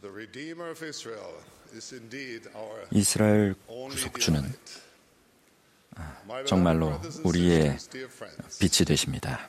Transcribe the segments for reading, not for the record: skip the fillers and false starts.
이스라엘 구속주는 정말로 우리의 빛이 되십니다.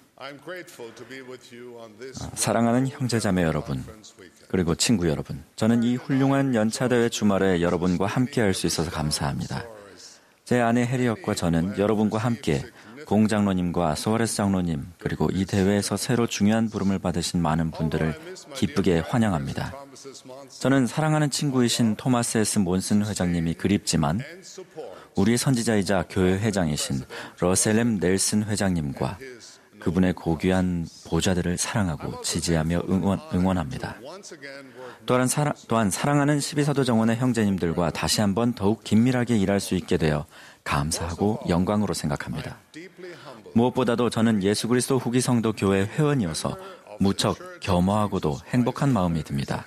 사랑하는 형제자매 여러분, 그리고 친구 여러분, 저는 이 훌륭한 연차대회 주말에 여러분과 함께할 수 있어서 감사합니다. 제 아내 해리엇과 저는 여러분과 함께 공장로님과 소아레스 장로님, 그리고 이 대회에서 새로 중요한 부름을 받으신 많은 분들을 기쁘게 환영합니다. 저는 사랑하는 친구이신 토마스 S. 몬슨 회장님이 그립지만 우리의 선지자이자 교회 회장이신 러셀 M. 넬슨 회장님과 그분의 고귀한 보좌들을 사랑하고 지지하며 응원합니다. 또한 사랑하는 12사도 정원의 형제님들과 다시 한번 더욱 긴밀하게 일할 수 있게 되어 감사하고 영광으로 생각합니다. 무엇보다도 저는 예수 그리스도 후기 성도 교회 회원이어서 무척 겸허하고도 행복한 마음이 듭니다.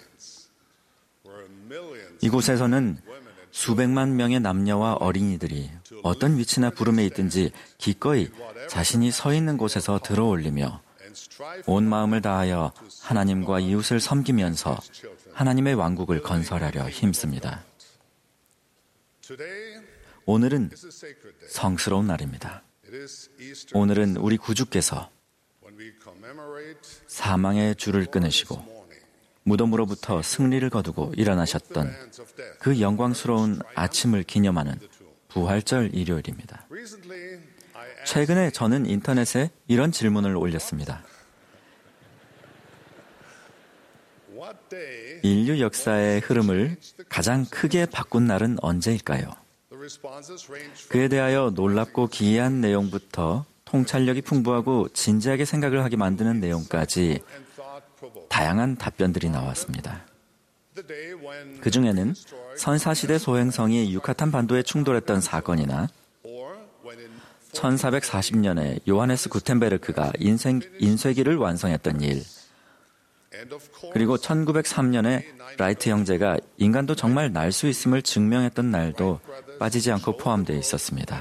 이곳에서는 수백만 명의 남녀와 어린이들이 어떤 위치나 부름에 있든지 기꺼이 자신이 서 있는 곳에서 들어올리며 온 마음을 다하여 하나님과 이웃을 섬기면서 하나님의 왕국을 건설하려 힘씁니다. 오늘은 성스러운 날입니다. 오늘은 우리 구주께서 사망의 줄을 끊으시고 무덤으로부터 승리를 거두고 일어나셨던 그 영광스러운 아침을 기념하는 부활절 일요일입니다. 최근에 저는 인터넷에 이런 질문을 올렸습니다. 인류 역사의 흐름을 가장 크게 바꾼 날은 언제일까요? 그에 대하여 놀랍고 기이한 내용부터 통찰력이 풍부하고 진지하게 생각을 하게 만드는 내용까지 다양한 답변들이 나왔습니다. 그 중에는 선사시대 소행성이 유카탄 반도에 충돌했던 사건이나 1440년에 요하네스 구텐베르크가 인쇄기를 완성했던 일, 그리고 1903년에 라이트 형제가 인간도 정말 날 수 있음을 증명했던 날도 빠지지 않고 포함되어 있었습니다.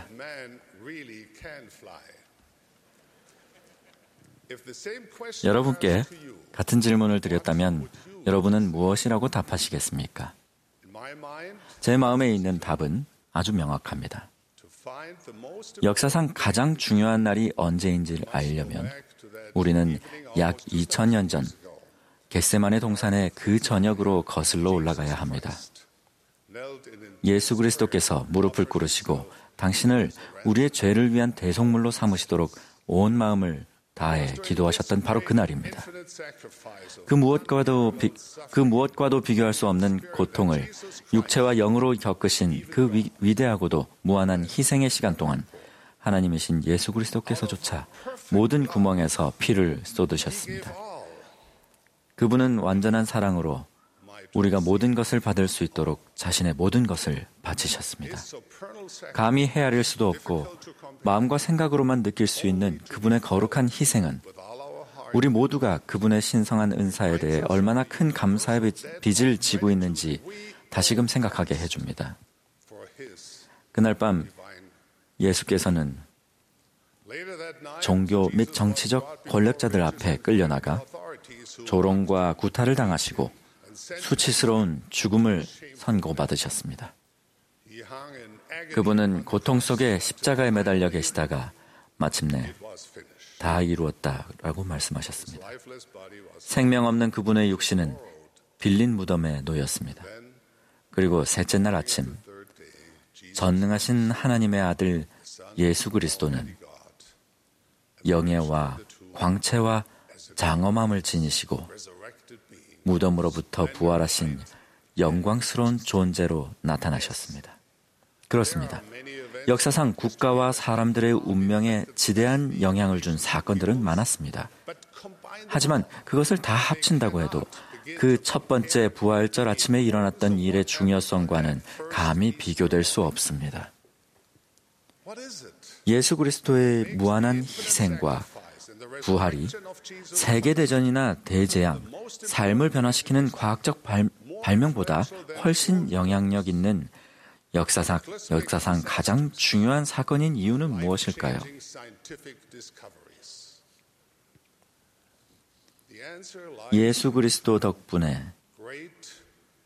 여러분께 같은 질문을 드렸다면 여러분은 무엇이라고 답하시겠습니까? 제 마음에 있는 답은 아주 명확합니다. 역사상 가장 중요한 날이 언제인지를 알려면 우리는 약 2000년 전 겟세마네 동산의 그 저녁으로 거슬러 올라가야 합니다. 예수 그리스도께서 무릎을 꿇으시고 당신을 우리의 죄를 위한 대속물로 삼으시도록 온 마음을 다해 기도하셨던 바로 그날입니다. 그 무엇과도 비교할 수 없는 고통을 육체와 영으로 겪으신 그 위대하고도 무한한 희생의 시간 동안 하나님이신 예수 그리스도께서조차 모든 구멍에서 피를 쏟으셨습니다. 그분은 완전한 사랑으로 우리가 모든 것을 받을 수 있도록 자신의 모든 것을 바치셨습니다. 감히 헤아릴 수도 없고 마음과 생각으로만 느낄 수 있는 그분의 거룩한 희생은 우리 모두가 그분의 신성한 은사에 대해 얼마나 큰 감사의 빚을 지고 있는지 다시금 생각하게 해줍니다. 그날 밤 예수께서는 종교 및 정치적 권력자들 앞에 끌려나가 조롱과 구타를 당하시고 수치스러운 죽음을 선고받으셨습니다. 그분은 고통 속에 십자가에 매달려 계시다가 마침내 다 이루었다라고 말씀하셨습니다. 생명 없는 그분의 육신은 빌린 무덤에 놓였습니다. 그리고 셋째 날 아침 전능하신 하나님의 아들 예수 그리스도는 영예와 광채와 장엄함을 지니시고 무덤으로부터 부활하신 영광스러운 존재로 나타나셨습니다. 그렇습니다. 역사상 국가와 사람들의 운명에 지대한 영향을 준 사건들은 많았습니다. 하지만 그것을 다 합친다고 해도 그 첫 번째 부활절 아침에 일어났던 일의 중요성과는 감히 비교될 수 없습니다. 예수 그리스도의 무한한 희생과 부활이 세계대전이나 대재앙, 삶을 변화시키는 과학적 발명보다 훨씬 영향력 있는 역사상 가장 중요한 사건인 이유는 무엇일까요? 예수 그리스도 덕분에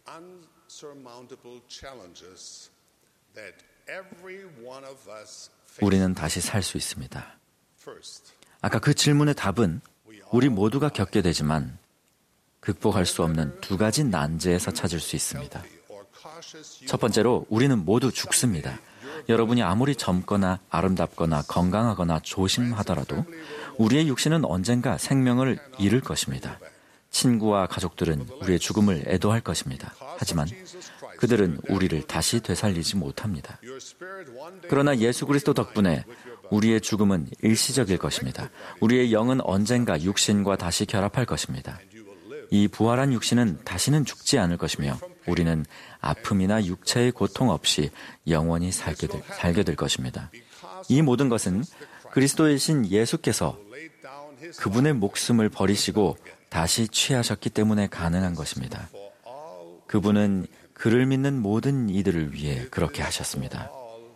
우리는 다시 살 수 있습니다. 아까 그 질문의 답은 우리 모두가 겪게 되지만 극복할 수 없는 두 가지 난제에서 찾을 수 있습니다. 첫 번째로 우리는 모두 죽습니다. 여러분이 아무리 젊거나 아름답거나 건강하거나 조심하더라도 우리의 육신은 언젠가 생명을 잃을 것입니다. 친구와 가족들은 우리의 죽음을 애도할 것입니다. 하지만 그들은 우리를 다시 되살리지 못합니다. 그러나 예수 그리스도 덕분에 우리의 죽음은 일시적일 것입니다. 우리의 영은 언젠가 육신과 다시 결합할 것입니다. 이 부활한 육신은 다시는 죽지 않을 것이며 우리는 아픔이나 육체의 고통 없이 영원히 살게 될 것입니다. 이 모든 것은 그리스도의 신 예수께서 그분의 목숨을 버리시고 다시 취하셨기 때문에 가능한 것입니다. 그분은 그를 믿는 모든 이들을 위해 그렇게 하셨습니다.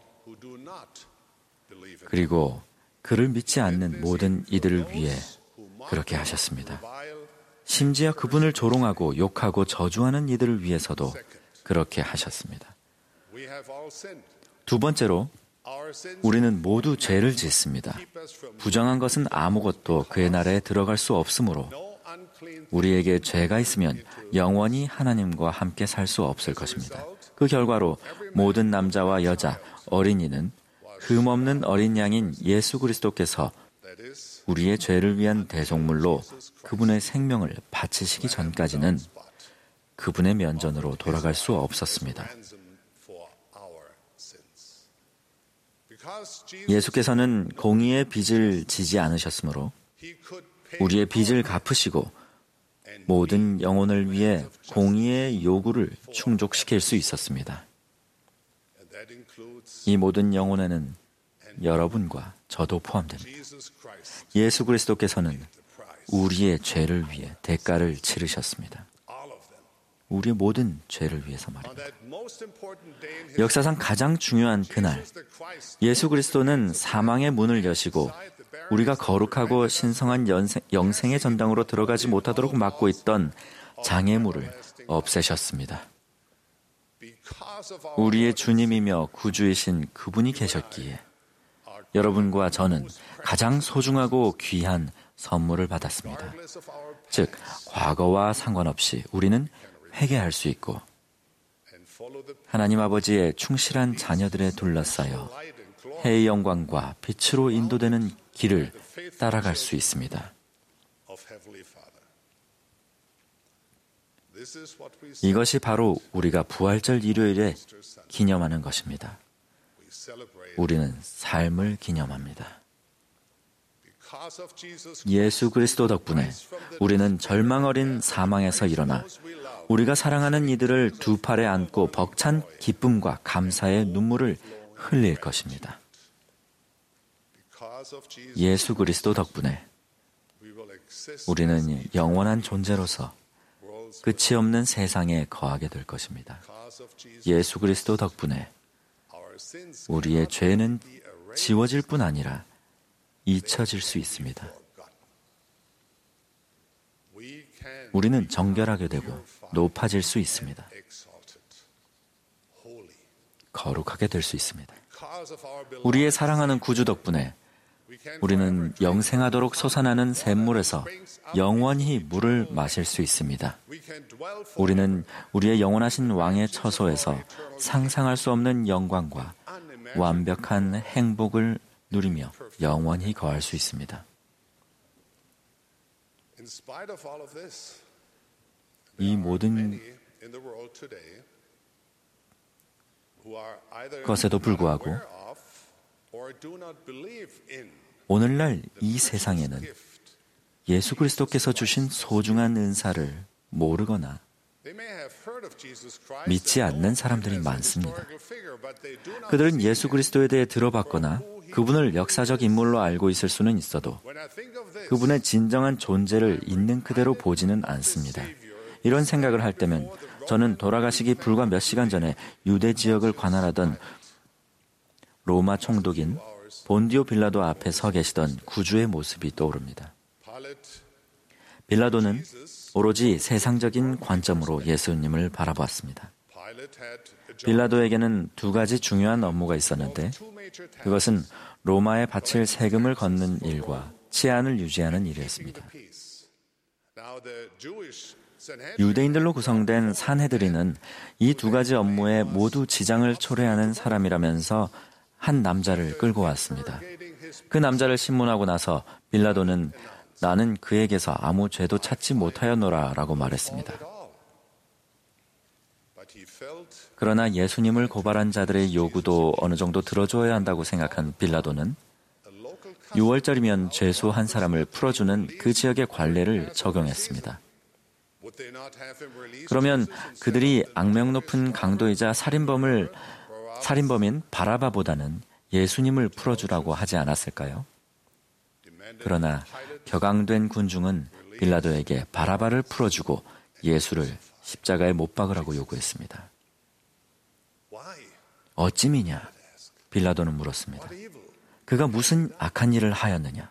그리고 그를 믿지 않는 모든 이들을 위해 그렇게 하셨습니다. 심지어 그분을 조롱하고 욕하고 저주하는 이들을 위해서도 그렇게 하셨습니다. 두 번째로, 우리는 모두 죄를 짓습니다. 부정한 것은 아무것도 그의 나라에 들어갈 수 없으므로 우리에게 죄가 있으면 영원히 하나님과 함께 살 수 없을 것입니다. 그 결과로 모든 남자와 여자, 어린이는 흠없는 어린 양인 예수 그리스도께서 우리의 죄를 위한 대속물로 그분의 생명을 바치시기 전까지는 그분의 면전으로 돌아갈 수 없었습니다. 예수께서는 공의의 빚을 지지 않으셨으므로 우리의 빚을 갚으시고 모든 영혼을 위해 공의의 요구를 충족시킬 수 있었습니다. 이 모든 영혼에는 여러분과 저도 포함됩니다. 예수 그리스도께서는 우리의 죄를 위해 대가를 치르셨습니다. 우리의 모든 죄를 위해서 말입니다. 역사상 가장 중요한 그날, 예수 그리스도는 사망의 문을 여시고 우리가 거룩하고 신성한 영생의 전당으로 들어가지 못하도록 막고 있던 장애물을 없애셨습니다. 우리의 주님이며 구주이신 그분이 계셨기에 여러분과 저는 가장 소중하고 귀한 선물을 받았습니다. 즉, 과거와 상관없이 우리는 회개할 수 있고 하나님 아버지의 충실한 자녀들에 둘러싸여 해의 영광과 빛으로 인도되는 길을 따라갈 수 있습니다. 이것이 바로 우리가 부활절 일요일에 기념하는 것입니다. 우리는 삶을 기념합니다. 예수 그리스도 덕분에 우리는 절망 어린 사망에서 일어나 우리가 사랑하는 이들을 두 팔에 안고 벅찬 기쁨과 감사의 눈물을 흘릴 것입니다. 예수 그리스도 덕분에 우리는 영원한 존재로서 끝이 없는 세상에 거하게 될 것입니다. 예수 그리스도 덕분에 우리의 죄는 지워질 뿐 아니라 잊혀질 수 있습니다. 우리는 정결하게 되고 높아질 수 있습니다. 거룩하게 될 수 있습니다. 우리의 사랑하는 구주 덕분에 우리는 영생하도록 솟아나는 샘물에서 영원히 물을 마실 수 있습니다. 우리는 우리의 영원하신 왕의 처소에서 상상할 수 없는 영광과 완벽한 행복을 누리며 영원히 거할 수 있습니다. 이 모든 것에도 불구하고 오늘날 이 세상에는 예수 그리스도께서 주신 소중한 은사를 모르거나 믿지 않는 사람들이 많습니다. 그들은 예수 그리스도에 대해 들어봤거나 그분을 역사적 인물로 알고 있을 수는 있어도 그분의 진정한 존재를 있는 그대로 보지는 않습니다. 이런 생각을 할 때면 저는 돌아가시기 불과 몇 시간 전에 유대 지역을 관할하던 로마 총독인 본디오 빌라도 앞에 서 계시던 구주의 모습이 떠오릅니다. 빌라도는 오로지 세상적인 관점으로 예수님을 바라보았습니다. 빌라도에게는 두 가지 중요한 업무가 있었는데 그것은 로마에 바칠 세금을 걷는 일과 치안을 유지하는 일이었습니다. 유대인들로 구성된 산헤드린은 이 두 가지 업무에 모두 지장을 초래하는 사람이라면서 한 남자를 끌고 왔습니다. 그 남자를 신문하고 나서 빌라도는 나는 그에게서 아무 죄도 찾지 못하였노라 라고 말했습니다. 그러나 예수님을 고발한 자들의 요구도 어느 정도 들어줘야 한다고 생각한 빌라도는 6월절이면 죄수 한 사람을 풀어주는 그 지역의 관례를 적용했습니다. 그러면 그들이 악명 높은 강도이자 살인범인 바라바보다는 예수님을 풀어주라고 하지 않았을까요? 그러나 격앙된 군중은 빌라도에게 바라바를 풀어주고 예수를 십자가에 못 박으라고 요구했습니다. 어찌미냐? 빌라도는 물었습니다. 그가 무슨 악한 일을 하였느냐?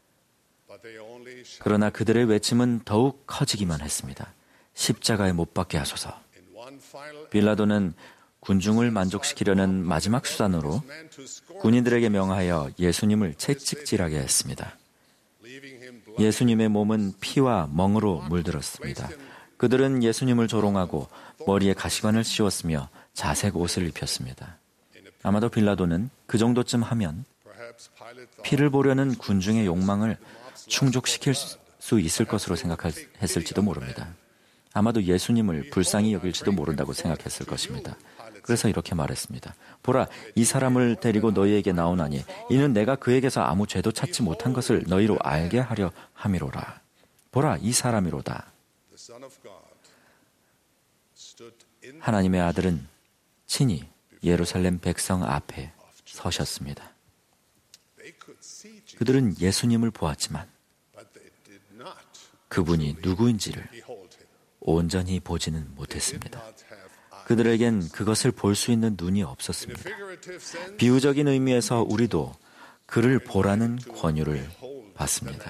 그러나 그들의 외침은 더욱 커지기만 했습니다. 십자가에 못 박게 하소서. 빌라도는 군중을 만족시키려는 마지막 수단으로 군인들에게 명하여 예수님을 채찍질하게 했습니다. 예수님의 몸은 피와 멍으로 물들었습니다. 그들은 예수님을 조롱하고 머리에 가시관을 씌웠으며 자색 옷을 입혔습니다. 아마도 빌라도는 그 정도쯤 하면 피를 보려는 군중의 욕망을 충족시킬 수 있을 것으로 생각했을지도 모릅니다. 아마도 예수님을 불쌍히 여길지도 모른다고 생각했을 것입니다. 그래서 이렇게 말했습니다. 보라, 이 사람을 데리고 너희에게 나오나니 이는 내가 그에게서 아무 죄도 찾지 못한 것을 너희로 알게 하려 함이로라. 보라, 이 사람이로다. 하나님의 아들은 친히 예루살렘 백성 앞에 서셨습니다. 그들은 예수님을 보았지만 그분이 누구인지를 온전히 보지는 못했습니다. 그들에겐 그것을 볼 수 있는 눈이 없었습니다. 비유적인 의미에서 우리도 그를 보라는 권유를 받습니다.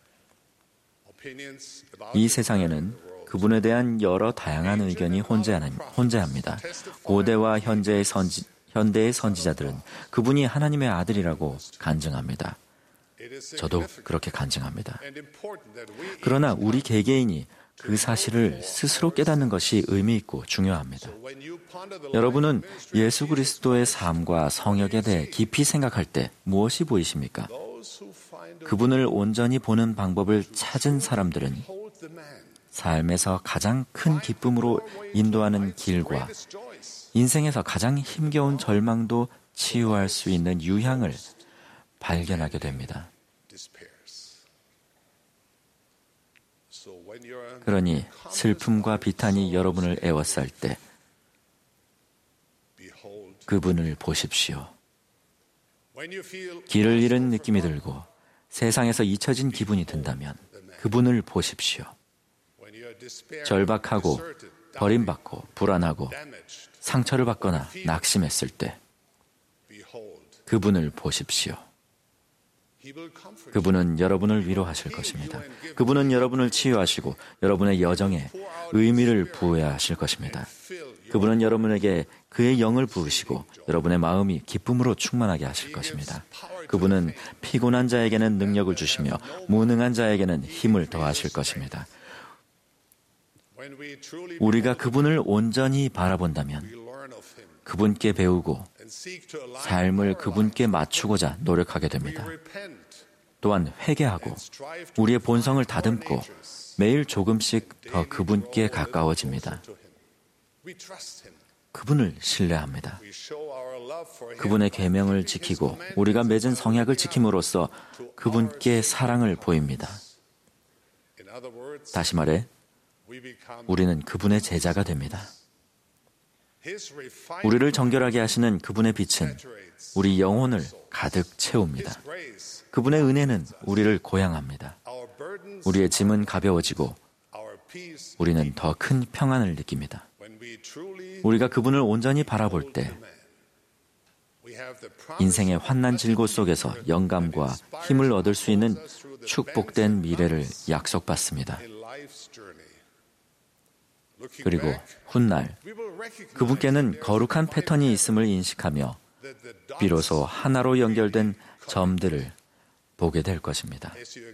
이 세상에는 그분에 대한 여러 다양한 의견이 혼재합니다. 고대와 현대의 선지자들은 그분이 하나님의 아들이라고 간증합니다. 저도 그렇게 간증합니다. 그러나 우리 개개인이 그 사실을 스스로 깨닫는 것이 의미 있고 중요합니다. 여러분은 예수 그리스도의 삶과 성역에 대해 깊이 생각할 때 무엇이 보이십니까? 그분을 온전히 보는 방법을 찾은 사람들은 삶에서 가장 큰 기쁨으로 인도하는 길과 인생에서 가장 힘겨운 절망도 치유할 수 있는 유향을 발견하게 됩니다. 그러니 슬픔과 비탄이 여러분을 애워쌀 때 그분을 보십시오. 길을 잃은 느낌이 들고 세상에서 잊혀진 기분이 든다면 그분을 보십시오. 절박하고 버림받고 불안하고 상처를 받거나 낙심했을 때 그분을 보십시오. 그분은 여러분을 위로하실 것입니다. 그분은 여러분을 치유하시고 여러분의 여정에 의미를 부여하실 것입니다. 그분은 여러분에게 그의 영을 부으시고 여러분의 마음이 기쁨으로 충만하게 하실 것입니다. 그분은 피곤한 자에게는 능력을 주시며 무능한 자에게는 힘을 더하실 것입니다. 우리가 그분을 온전히 바라본다면 그분께 배우고 삶을 그분께 맞추고자 노력하게 됩니다. 또한 회개하고 우리의 본성을 다듬고 매일 조금씩 더 그분께 가까워집니다. 그분을 신뢰합니다. 그분의 계명을 지키고 우리가 맺은 성약을 지킴으로써 그분께 사랑을 보입니다. 다시 말해 우리는 그분의 제자가 됩니다. 우리를 정결하게 하시는 그분의 빛은 우리 영혼을 가득 채웁니다. 그분의 은혜는 우리를 고양합니다. 우리의 짐은 가벼워지고 우리는 더 큰 평안을 느낍니다. 우리가 그분을 온전히 바라볼 때 인생의 환난 질고 속에서 영감과 힘을 얻을 수 있는 축복된 미래를 약속받습니다. 그리고 훗날 그분께는 거룩한 패턴이 있음을 인식하며 비로소 하나로 연결된 점들을 보게 될 것입니다.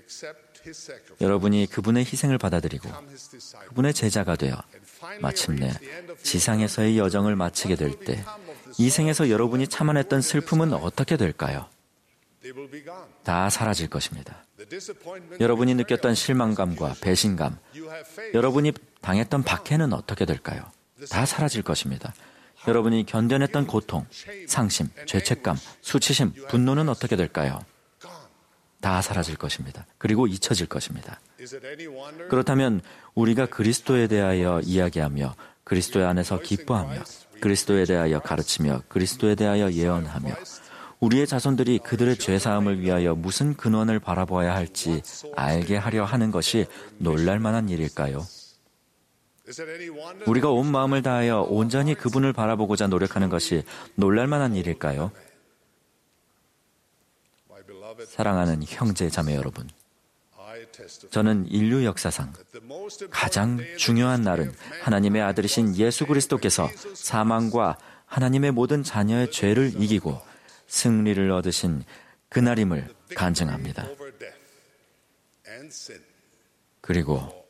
여러분이 그분의 희생을 받아들이고 그분의 제자가 되어 마침내 지상에서의 여정을 마치게 될 때 이 생에서 여러분이 참아냈던 슬픔은 어떻게 될까요? 다 사라질 것입니다. 여러분이 느꼈던 실망감과 배신감, 여러분이 당했던 박해는 어떻게 될까요? 다 사라질 것입니다. 여러분이 견뎌냈던 고통, 상심, 죄책감, 수치심, 분노는 어떻게 될까요? 다 사라질 것입니다. 그리고 잊혀질 것입니다. 그렇다면 우리가 그리스도에 대하여 이야기하며 그리스도의 안에서 기뻐하며 그리스도에 대하여 가르치며 그리스도에 대하여 예언하며 우리의 자손들이 그들의 죄사함을 위하여 무슨 근원을 바라보아야 할지 알게 하려 하는 것이 놀랄만한 일일까요? 우리가 온 마음을 다하여 온전히 그분을 바라보고자 노력하는 것이 놀랄만한 일일까요? 사랑하는 형제 자매 여러분, 저는 인류 역사상 가장 중요한 날은 하나님의 아들이신 예수 그리스도께서 사망과 하나님의 모든 자녀의 죄를 이기고 승리를 얻으신 그날임을 간증합니다. 그리고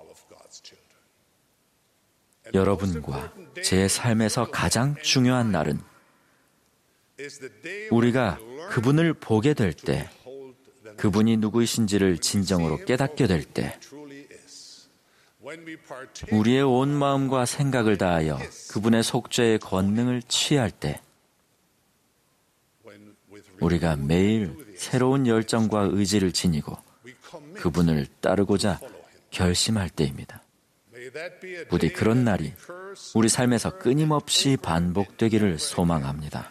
여러분과 제 삶에서 가장 중요한 날은 우리가 그분을 보게 될 때, 그분이 누구이신지를 진정으로 깨닫게 될 때, 우리의 온 마음과 생각을 다하여 그분의 속죄의 권능을 취할 때, 우리가 매일 새로운 열정과 의지를 지니고 그분을 따르고자 결심할 때입니다. 부디 그런 날이 우리 삶에서 끊임없이 반복되기를 소망합니다.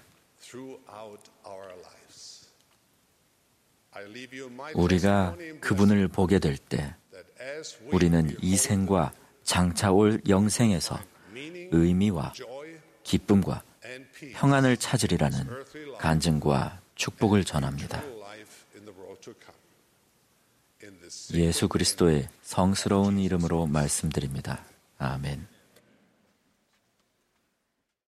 우리가 그분을 보게 될 때 우리는 이 생과 장차 올 영생에서 의미와 기쁨과 평안을 찾으리라는 간증과 축복을 전합니다. 예수 그리스도의 성스러운 이름으로 말씀드립니다. 아멘.